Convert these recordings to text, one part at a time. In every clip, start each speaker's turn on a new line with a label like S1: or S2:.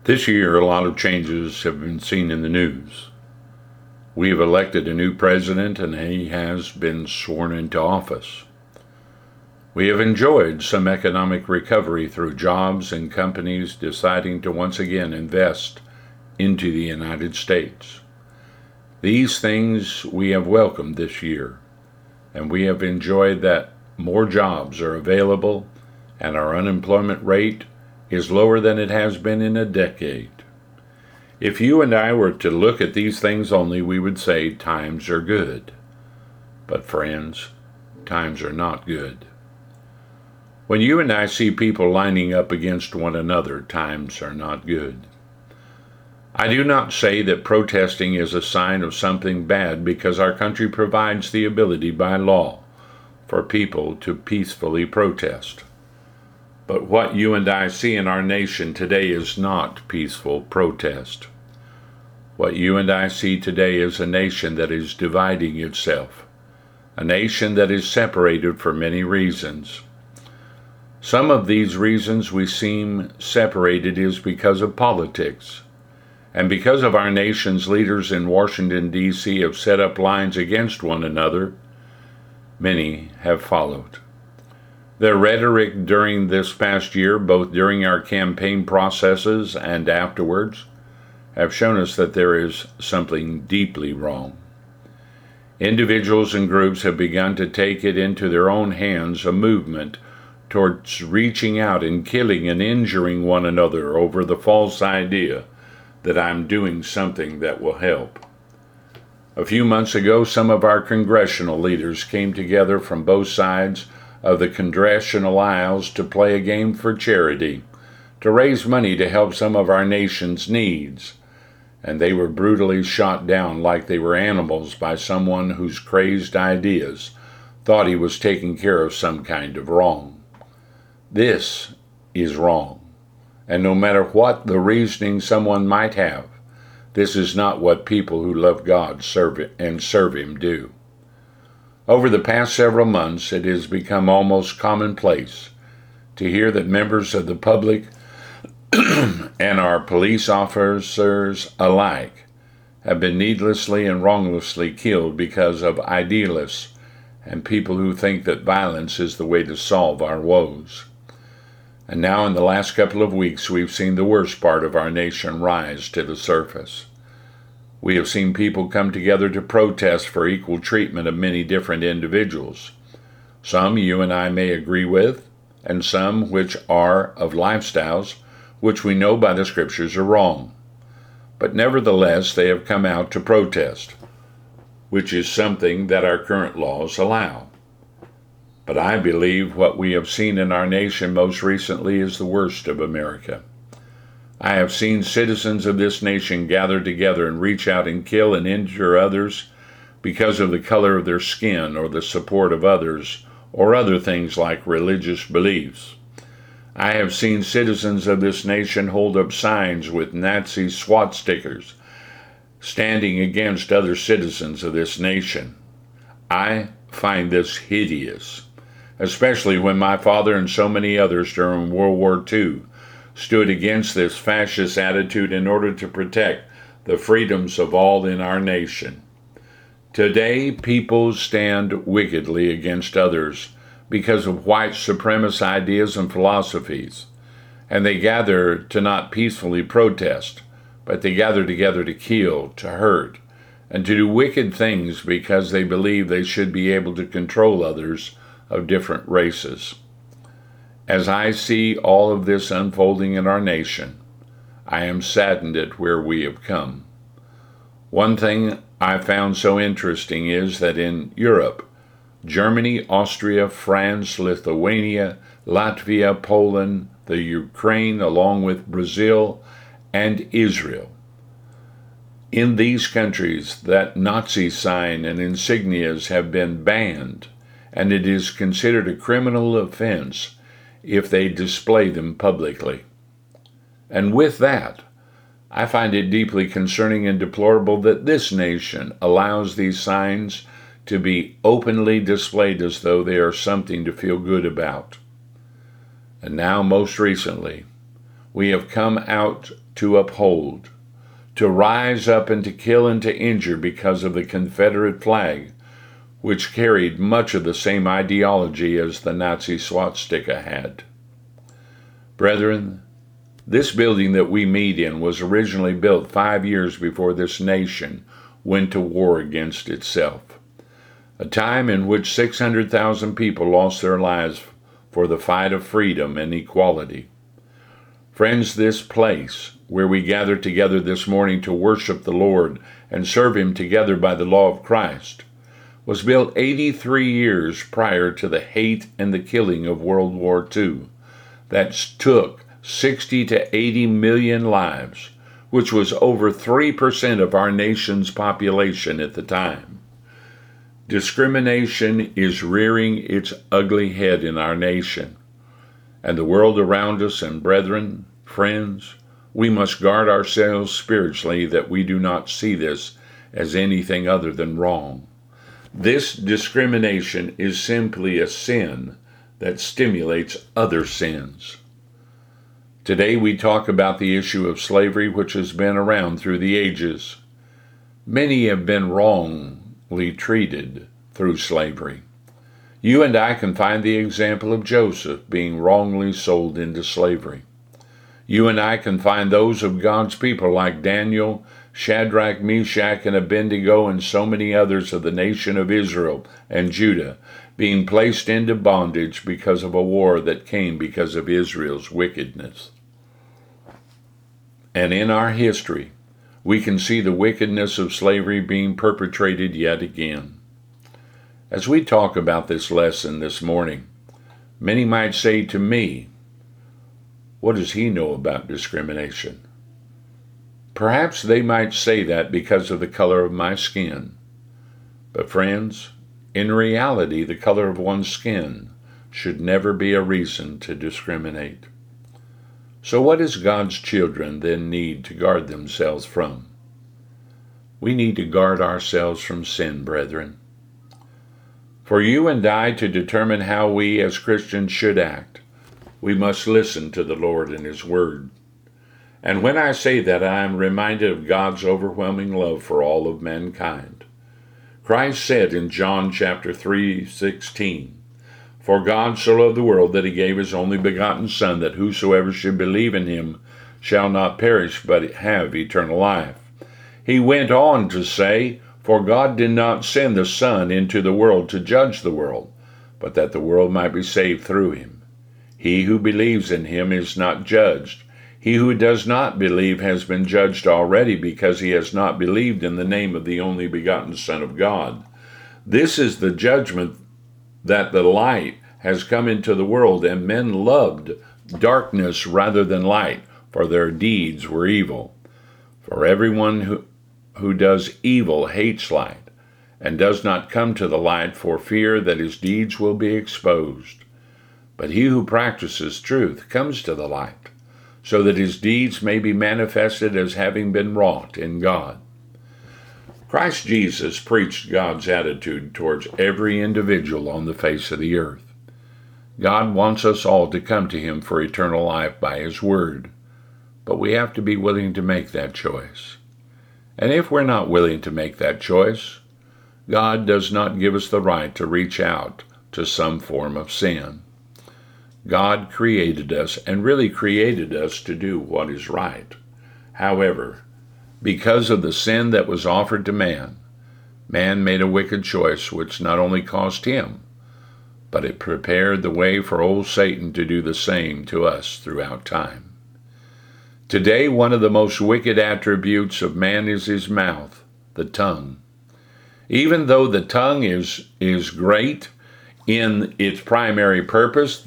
S1: This year, a lot of changes have been seen in the news. We have elected a new president and he has been sworn into office. We have enjoyed some economic recovery through jobs and companies deciding to once again invest into the United States. These things we have welcomed this year, and we have enjoyed that more jobs are available and our unemployment rate is lower than it has been in a decade. If you and I were to look at these things only, we would say times are good. But friends, times are not good. When you and I see people lining up against one another, times are not good. I do not say that protesting is a sign of something bad because our country provides the ability by law for people to peacefully protest. But what you and I see in our nation today is not peaceful protest. What you and I see today is a nation that is dividing itself, a nation that is separated for many reasons. Some of these reasons we seem separated is because of politics, and because of our nation's leaders in Washington, D.C. have set up lines against one another, many have followed. Their rhetoric during this past year, both during our campaign processes and afterwards, have shown us that there is something deeply wrong. Individuals and groups have begun to take it into their own hands, a movement towards reaching out and killing and injuring one another over the false idea that I'm doing something that will help. A few months ago, some of our congressional leaders came together from both sides of the congressional aisles to play a game for charity, to raise money to help some of our nation's needs, and they were brutally shot down like they were animals by someone whose crazed ideas thought he was taking care of some kind of wrong. This is wrong, and no matter what the reasoning someone might have, this is not what people who love God serve Him do. Over the past several months, it has become almost commonplace to hear that members of the public and our police officers alike have been needlessly and wronglessly killed because of idealists and people who think that violence is the way to solve our woes. And now in the last couple of weeks, we've seen the worst part of our nation rise to the surface. We have seen people come together to protest for equal treatment of many different individuals. Some you and I may agree with, and some which are of lifestyles which we know by the scriptures are wrong. But nevertheless, they have come out to protest, which is something that our current laws allow. But I believe what we have seen in our nation most recently is the worst of America. I have seen citizens of this nation gather together and reach out and kill and injure others because of the color of their skin or the support of others or other things like religious beliefs. I have seen citizens of this nation hold up signs with Nazi SWAT stickers standing against other citizens of this nation. I find this hideous, especially when my father and so many others during World War II stood against this fascist attitude in order to protect the freedoms of all in our nation. Today, people stand wickedly against others because of white supremacist ideas and philosophies, and they gather to not peacefully protest, but they gather together to kill, to hurt, and to do wicked things because they believe they should be able to control others of different races. As I see all of this unfolding in our nation, I am saddened at where we have come. One thing I found so interesting is that in Europe, Germany, Austria, France, Lithuania, Latvia, Poland, the Ukraine, along with Brazil and Israel, in these countries that Nazi sign and insignias have been banned, and it is considered a criminal offense if they display them publicly. And with that, I find it deeply concerning and deplorable that this nation allows these signs to be openly displayed as though they are something to feel good about. And now, most recently, we have come out to uphold, to rise up and to kill and to injure because of the Confederate flag, which carried much of the same ideology as the Nazi swastika had. Brethren, this building that we meet in was originally built 5 years before this nation went to war against itself, a time in which 600,000 people lost their lives for the fight of freedom and equality. Friends, this place, where we gather together this morning to worship the Lord and serve Him together by the law of Christ, was built 83 years prior to the hate and the killing of World War II that took 60 to 80 million lives, which was over 3% of our nation's population at the time. Discrimination is rearing its ugly head in our nation, and the world around us, and brethren, friends, we must guard ourselves spiritually that we do not see this as anything other than wrong. This discrimination is simply a sin that stimulates other sins. Today we talk about the issue of slavery, which has been around through the ages. Many have been wrongly treated through slavery. You and I can find the example of Joseph being wrongly sold into slavery. You and I can find those of God's people like Daniel, Shadrach, Meshach, and Abednego, and so many others of the nation of Israel and Judah being placed into bondage because of a war that came because of Israel's wickedness. And in our history, we can see the wickedness of slavery being perpetrated yet again. As we talk about this lesson this morning, many might say to me, what does he know about discrimination? Perhaps they might say that because of the color of my skin. But friends, in reality, the color of one's skin should never be a reason to discriminate. So what does God's children then need to guard themselves from? We need to guard ourselves from sin, brethren. For you and I to determine how we as Christians should act, we must listen to the Lord and His Word. And when I say that, I am reminded of God's overwhelming love for all of mankind. Christ said in John chapter 3:16, For God so loved the world that He gave His only begotten Son, that whosoever should believe in Him shall not perish, but have eternal life. He went on to say, For God did not send the Son into the world to judge the world, but that the world might be saved through Him. He who believes in Him is not judged. He who does not believe has been judged already, because he has not believed in the name of the only begotten Son of God. This is the judgment, that the light has come into the world, and men loved darkness rather than light, for their deeds were evil. For everyone who does evil hates light, and does not come to the light for fear that his deeds will be exposed. But he who practices truth comes to the light, so that his deeds may be manifested as having been wrought in God. Christ Jesus preached God's attitude towards every individual on the face of the earth. God wants us all to come to Him for eternal life by His Word, but we have to be willing to make that choice. And if we're not willing to make that choice, God does not give us the right to reach out to some form of sin. God created us, and really created us to do what is right. However, because of the sin that was offered to man, man made a wicked choice which not only cost him, but it prepared the way for old Satan to do the same to us throughout time. Today, one of the most wicked attributes of man is his mouth, the tongue. Even though the tongue is great in its primary purpose,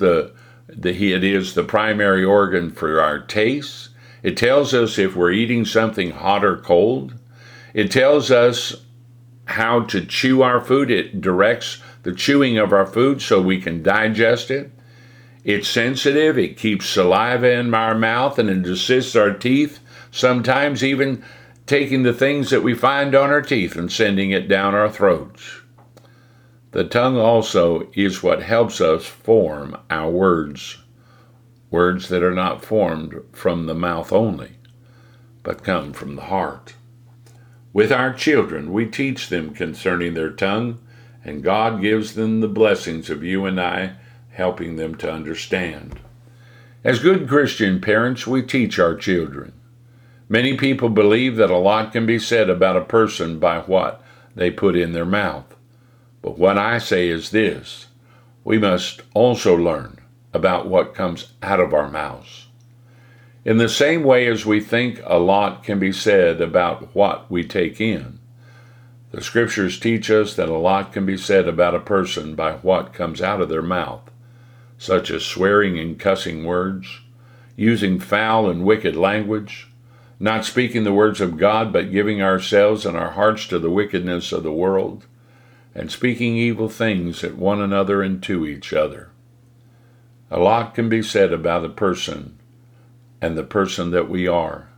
S1: it is the primary organ for our tastes. It tells us if we're eating something hot or cold. It tells us how to chew our food. It directs the chewing of our food so we can digest it. It's sensitive. It keeps saliva in our mouth, and it assists our teeth, sometimes even taking the things that we find on our teeth and sending it down our throats. The tongue also is what helps us form our words that are not formed from the mouth only, but come from the heart. With our children, we teach them concerning their tongue, and God gives them the blessings of you and I, helping them to understand. As good Christian parents, we teach our children. Many people believe that a lot can be said about a person by what they put in their mouth. But what I say is this: we must also learn about what comes out of our mouths. In the same way as we think a lot can be said about what we take in, the Scriptures teach us that a lot can be said about a person by what comes out of their mouth, such as swearing and cussing words, using foul and wicked language, not speaking the words of God but giving ourselves and our hearts to the wickedness of the world, and speaking evil things at one another and to each other. A lot can be said about a person and the person that we are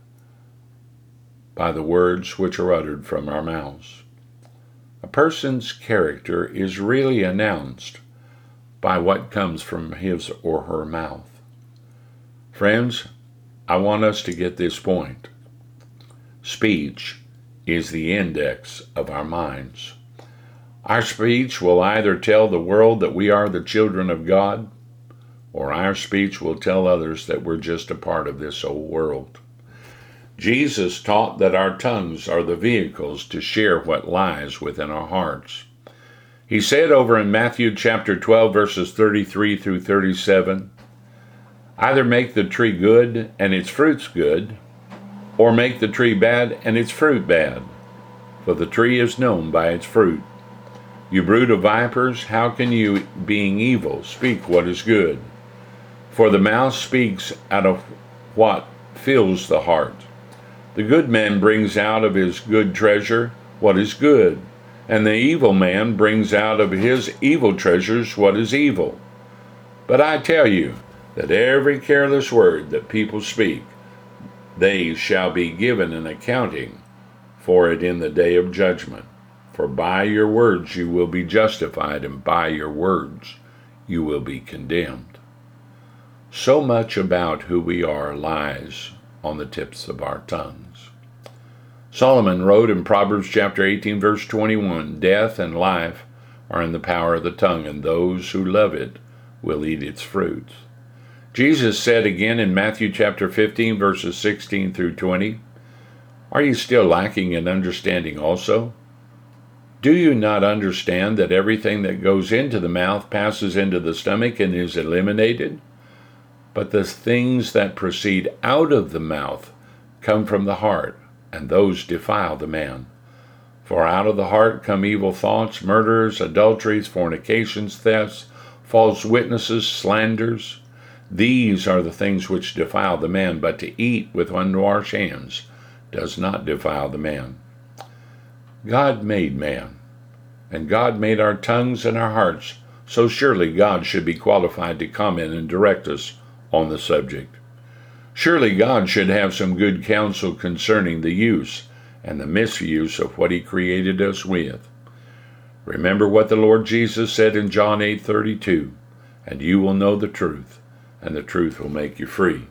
S1: by the words which are uttered from our mouths. A person's character is really announced by what comes from his or her mouth. Friends, I want us to get this point. Speech is the index of our minds. Our speech will either tell the world that we are the children of God, or our speech will tell others that we're just a part of this old world. Jesus taught that our tongues are the vehicles to share what lies within our hearts. He said over in Matthew chapter 12, verses 33 through 37, either make the tree good and its fruits good, or make the tree bad and its fruit bad, for the tree is known by its fruit. You brood of vipers, how can you, being evil, speak what is good? For the mouth speaks out of what fills the heart. The good man brings out of his good treasure what is good, and the evil man brings out of his evil treasures what is evil. But I tell you that every careless word that people speak, they shall be given an accounting for it in the day of judgment. For by your words you will be justified, and by your words you will be condemned. So much about who we are lies on the tips of our tongues. Solomon wrote in Proverbs chapter 18, verse 21, death and life are in the power of the tongue, and those who love it will eat its fruits. Jesus said again in Matthew chapter 15, verses 16 through 20, are you still lacking in understanding also? Do you not understand that everything that goes into the mouth passes into the stomach and is eliminated? But the things that proceed out of the mouth come from the heart, and those defile the man. For out of the heart come evil thoughts, murders, adulteries, fornications, thefts, false witnesses, slanders. These are the things which defile the man, but to eat with unwashed hands does not defile the man. God made man, and God made our tongues and our hearts, so surely God should be qualified to comment and direct us on the subject. Surely God should have some good counsel concerning the use and the misuse of what he created us with. Remember what the Lord Jesus said in John 8:32, and you will know the truth, and the truth will make you free.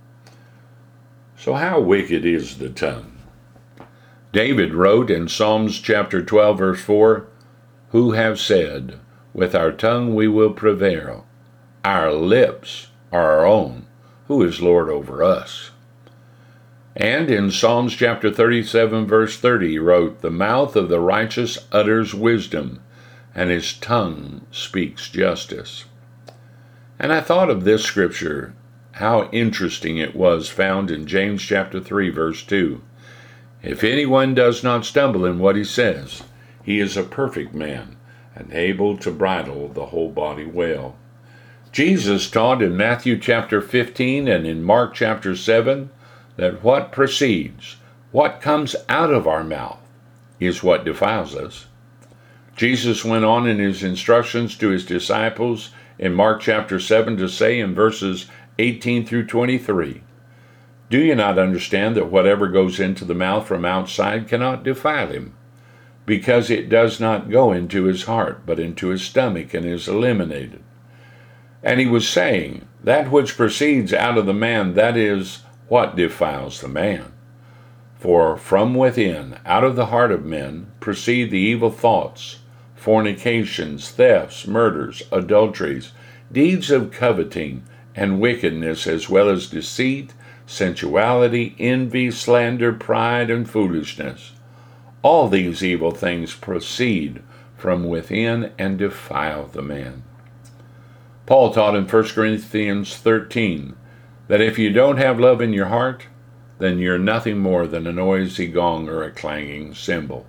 S1: So how wicked is the tongue? David wrote in Psalms chapter 12, verse 4, who have said, with our tongue we will prevail, our lips are our own, who is Lord over us? And in Psalms chapter 37, verse 30, he wrote, the mouth of the righteous utters wisdom, and his tongue speaks justice. And I thought of this scripture, how interesting it was found in James chapter 3, verse 2. If anyone does not stumble in what he says, he is a perfect man, and able to bridle the whole body well. Jesus taught in Matthew chapter 15 and in Mark chapter 7 that what proceeds, what comes out of our mouth, is what defiles us. Jesus went on in his instructions to his disciples in Mark chapter 7 to say in verses 18 through 23, do you not understand that whatever goes into the mouth from outside cannot defile him? Because it does not go into his heart, but into his stomach, and is eliminated. And he was saying, that which proceeds out of the man, that is what defiles the man. For from within, out of the heart of men, proceed the evil thoughts, fornications, thefts, murders, adulteries, deeds of coveting, and wickedness, as well as deceit, sensuality, envy, slander, pride, and foolishness. All these evil things proceed from within and defile the man. Paul taught in 1 Corinthians 13 that if you don't have love in your heart, then you're nothing more than a noisy gong or a clanging cymbal.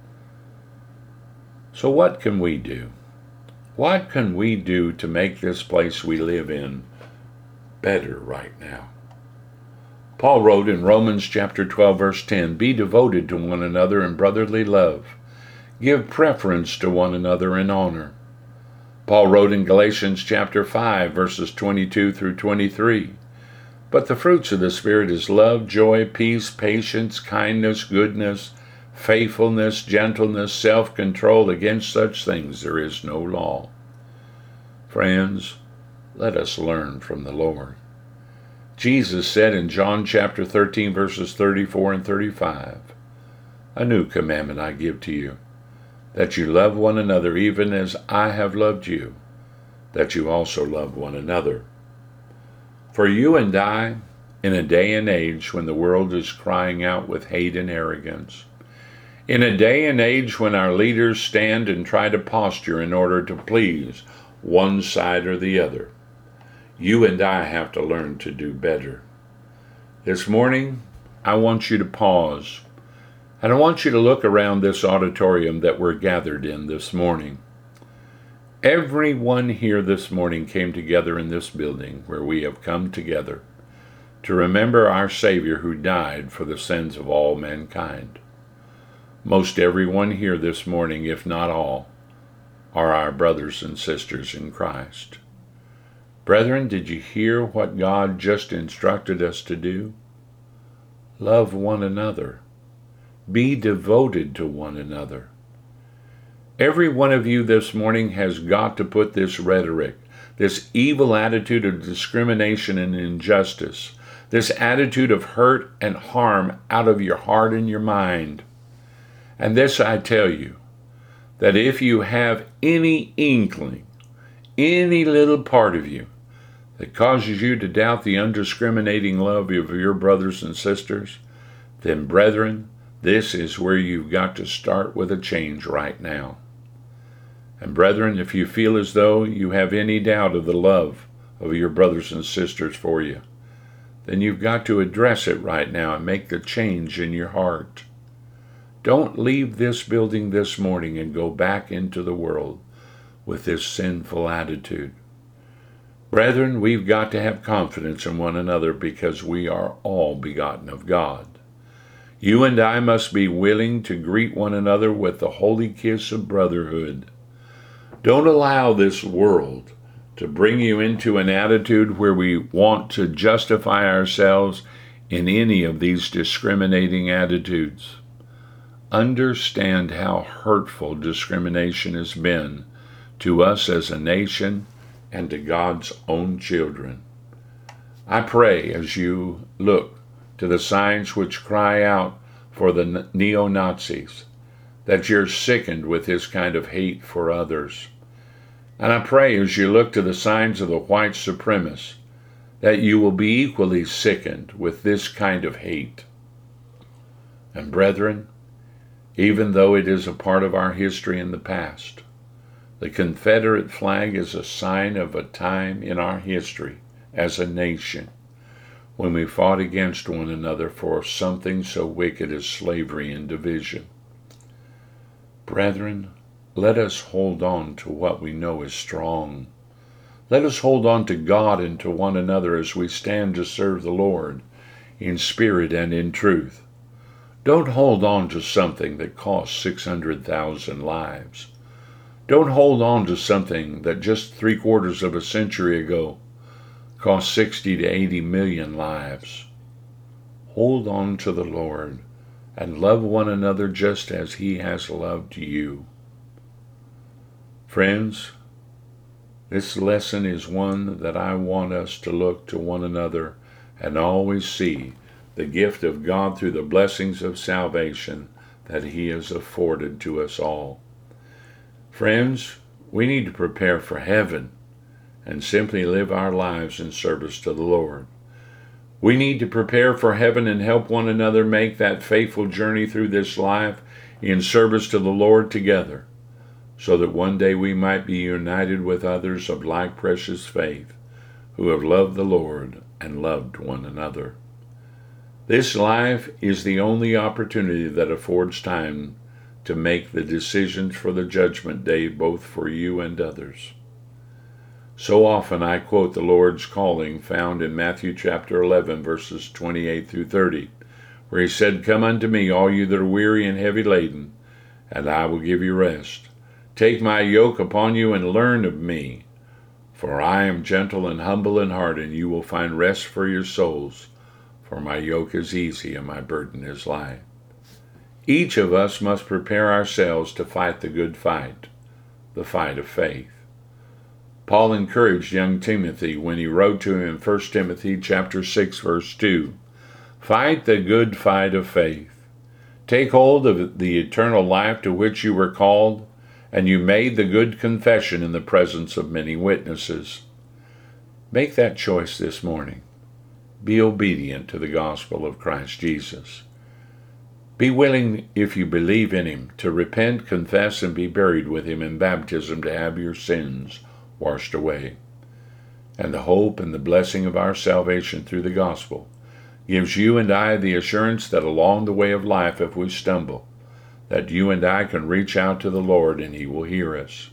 S1: So what can we do? What can we do to make this place we live in better right now? Paul wrote in Romans chapter 12, verse 10, "Be devoted to one another in brotherly love. Give preference to one another in honor." Paul wrote in Galatians chapter 5, verses 22 through 23, "But the fruits of the Spirit is love, joy, peace, patience, kindness, goodness, faithfulness, gentleness, self-control. Against such things there is no law." Friends, let us learn from the Lord. Jesus said in John chapter 13, verses 34 and 35, "A new commandment I give to you, that you love one another even as I have loved you, that you also love one another." For you and I, in a day and age when the world is crying out with hate and arrogance, in a day and age when our leaders stand and try to posture in order to please one side or the other, you and I have to learn to do better. This morning, I want you to pause, and I want you to look around this auditorium that we're gathered in this morning. Everyone here this morning came together in this building where we have come together to remember our Savior who died for the sins of all mankind. Most everyone here this morning, if not all, are our brothers and sisters in Christ. Brethren, did you hear what God just instructed us to do? Love one another. Be devoted to one another. Every one of you this morning has got to put this rhetoric, this evil attitude of discrimination and injustice, this attitude of hurt and harm out of your heart and your mind. And this I tell you, that if you have any inkling, any little part of you that causes you to doubt the undiscriminating love of your brothers and sisters, then brethren, this is where you've got to start with a change right now. And brethren, if you feel as though you have any doubt of the love of your brothers and sisters for you, then you've got to address it right now and make the change in your heart. Don't leave this building this morning and go back into the world with this sinful attitude. Brethren, we've got to have confidence in one another because we are all begotten of God. You and I must be willing to greet one another with the holy kiss of brotherhood. Don't allow this world to bring you into an attitude where we want to justify ourselves in any of these discriminating attitudes. Understand how hurtful discrimination has been to us as a nation and to God's own children. I pray as you look to the signs which cry out for the neo-Nazis, that you're sickened with this kind of hate for others. And I pray as you look to the signs of the white supremacists, that you will be equally sickened with this kind of hate. And brethren, even though it is a part of our history in the past, the Confederate flag is a sign of a time in our history as a nation when we fought against one another for something so wicked as slavery and division. Brethren, let us hold on to what we know is strong. Let us hold on to God and to one another as we stand to serve the Lord in spirit and in truth. Don't hold on to something that cost 600,000 lives. Don't hold on to something that just 3/4 of a century ago cost 60 to 80 million lives. Hold on to the Lord and love one another just as He has loved you. Friends, this lesson is one that I want us to look to one another and always see the gift of God through the blessings of salvation that He has afforded to us all. Friends, we need to prepare for heaven and simply live our lives in service to the Lord. We need to prepare for heaven and help one another make that faithful journey through this life in service to the Lord together, so that one day we might be united with others of like precious faith who have loved the Lord and loved one another. This life is the only opportunity that affords time to make the decisions for the judgment day, both for you and others. So often I quote the Lord's calling found in Matthew chapter 11, verses 28 through 30, where He said, "Come unto me, all you that are weary and heavy laden, and I will give you rest. Take my yoke upon you and learn of me, for I am gentle and humble in heart, and you will find rest for your souls. For my yoke is easy and my burden is light." Each of us must prepare ourselves to fight the good fight, the fight of faith. Paul encouraged young Timothy when he wrote to him in 1 Timothy chapter 6, verse 2, "Fight the good fight of faith. Take hold of the eternal life to which you were called, and you made the good confession in the presence of many witnesses." Make that choice this morning. Be obedient to the gospel of Christ Jesus. Be willing, if you believe in Him, to repent, confess, and be buried with Him in baptism to have your sins washed away. And the hope and the blessing of our salvation through the gospel gives you and I the assurance that along the way of life, if we stumble, that you and I can reach out to the Lord and He will hear us.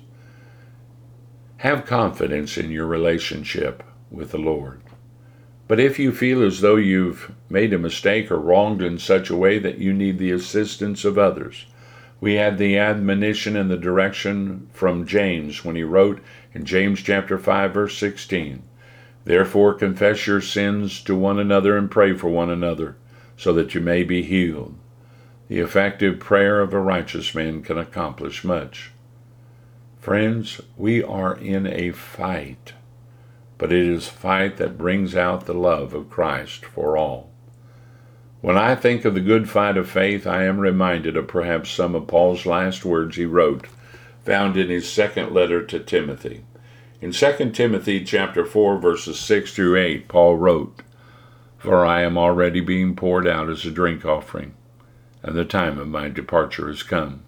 S1: Have confidence in your relationship with the Lord. But if you feel as though you've made a mistake or wronged in such a way that you need the assistance of others, we had the admonition and the direction from James when he wrote in James chapter 5, verse 16, "Therefore confess your sins to one another and pray for one another, so that you may be healed. The effective prayer of a righteous man can accomplish much." Friends, we are in a fight, but it is a fight that brings out the love of Christ for all. When I think of the good fight of faith, I am reminded of perhaps some of Paul's last words he wrote, found in his second letter to Timothy. In 2 Timothy chapter 4, verses 6 through 8, Paul wrote, "For I am already being poured out as a drink offering, and the time of my departure has come.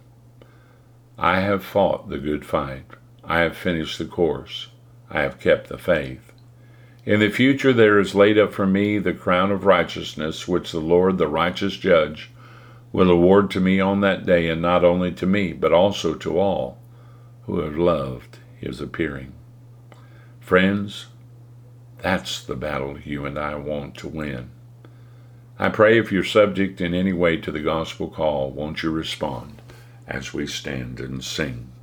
S1: I have fought the good fight. I have finished the course. I have kept the faith. In the future there is laid up for me the crown of righteousness, which the Lord, the righteous judge, will award to me on that day, and not only to me, but also to all who have loved His appearing." Friends, that's the battle you and I want to win. I pray if you're subject in any way to the gospel call, won't you respond as we stand and sing?